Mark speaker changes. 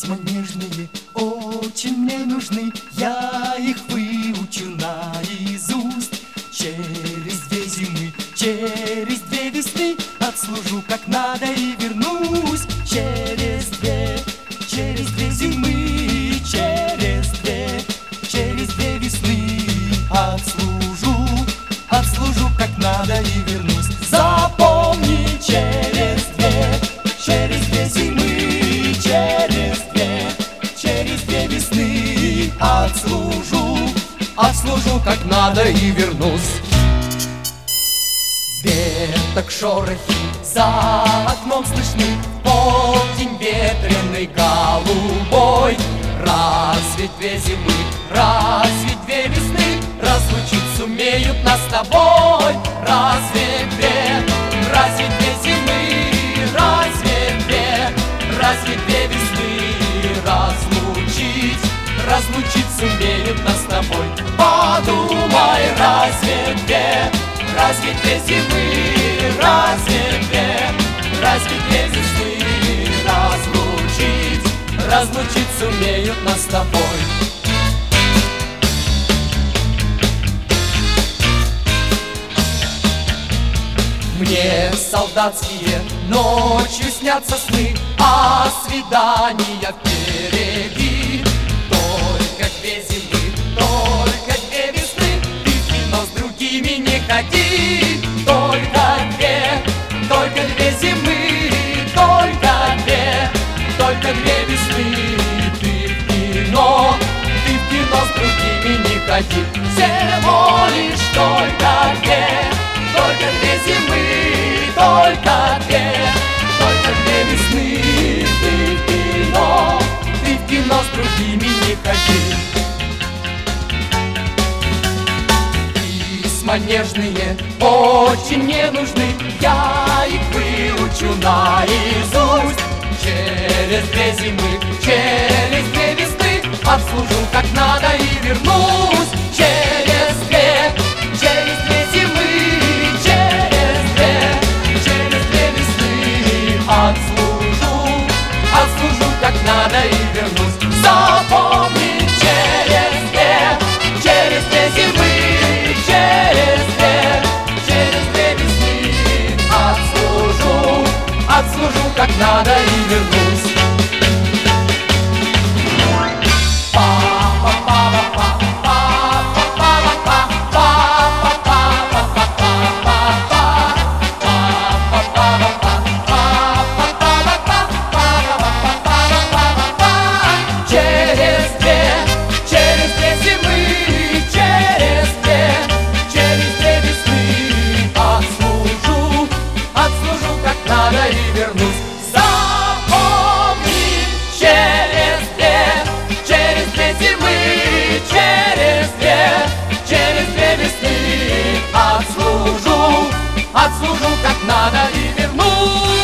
Speaker 1: Письма нежные очень мне нужны, я их выучу наизусть. Через 2 зимы, через 2 весны отслужу как надо и вернусь. Через 2 зимы, через 2 весны отслужу как надо и вернусь. Запомни, через 2 зимы, через 2 весны отслужу как надо и вернусь. Веток шорохи за окном слышны, полдень ветреный голубой. Разве 2 зимы, разве 2 весны разлучить сумеют нас с тобой? Разве 2 зимы, разве 2 весны разлучить сумеют нас с тобой? Подумай, разве 2 зимы, разве 2 весны разлучить сумеют нас с тобой? Мне солдатские ночью снятся сны, а свидания впереди. Только 2 зимы, только 2 весны, ты в кино с другими не ходи. Только 2 зимы, только 2 весны, ты в кино с другими не ходи. Всего лишь только 2 зимы, только 2 весны, ты в кино с другими не ходи. Письма нежные очень мне нужны, я их выучу наизусть. Через 2 зимы, через 2 весны отслужу как надо и вернусь. Через 2 зимы, через 2 весны отслужу как надо и вернусь. Запомни, через 2 зимы, через 2 весны отслужу как надо и вернусь. Отслужу как надо и вернусь.